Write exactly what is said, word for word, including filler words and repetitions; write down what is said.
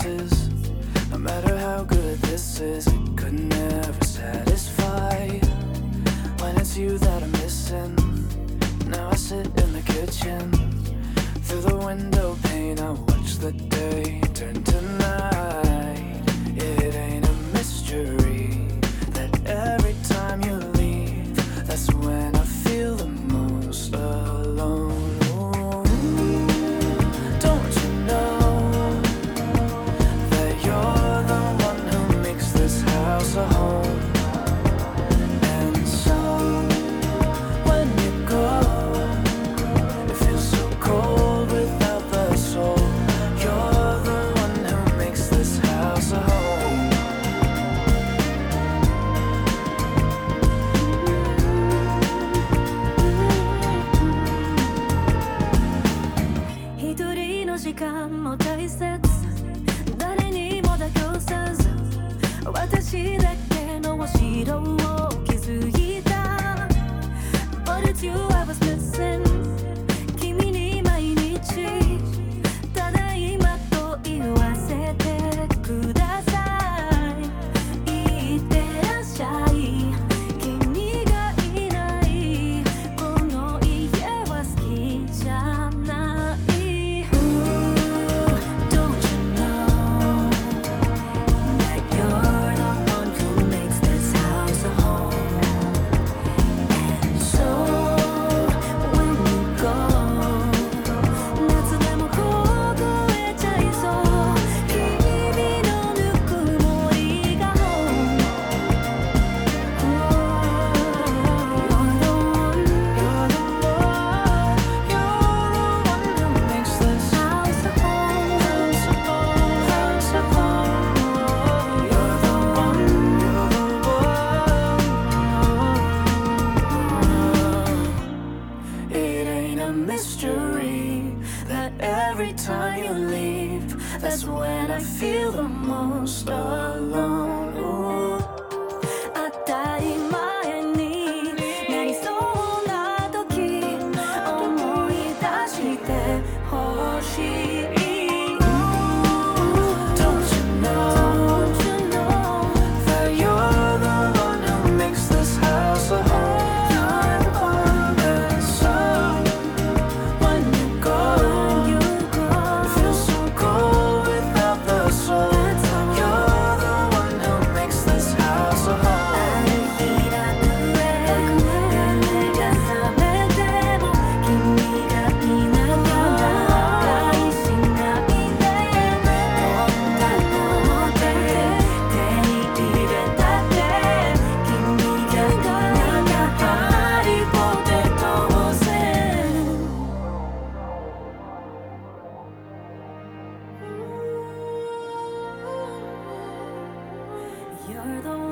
places. No matter how good this is, it could never satisfy. When it's you that I'm missing, now I sit in the kitchen. Through the window pane I watch the day turn to night. It ain't a mystery that every time you leave, that's when I feel the most alone. Ooh, don't you know that you're the one who makes this house a home? And so when you go, it feels so cold without the soul. You're the one who makes this house a home. 一人の時間も大切、誰にも妥協せず、私だけのお城を築いた。 But it's you I was missing。 君に毎日ただいまと言わせてください。いってらっしゃい。君がいないこの家は好きじゃない。 Don't you know that you're the one who makes this house a home? And so when you go, 夏でも凍えちゃいそう。君のぬくもりが home。 You're the one, You're the one, you're the one who makes this house a home. house a home, house a home. You're the one, you're the one. It ain't a mystery that every time you leave, that's when I feel the most alone. Ooh. 当たり前になりそうな時、思い出してほしい。 Don't you know Don't you know that you're the one who makes this house a home? And so when you go, you it go? feels so cold without the soul. You're the one who makes this house a home. ある日だけ目が覚めても君がいなきゃ長いしないで。こんなので手に入れたって君がいなきゃハリボテ当然。 You're the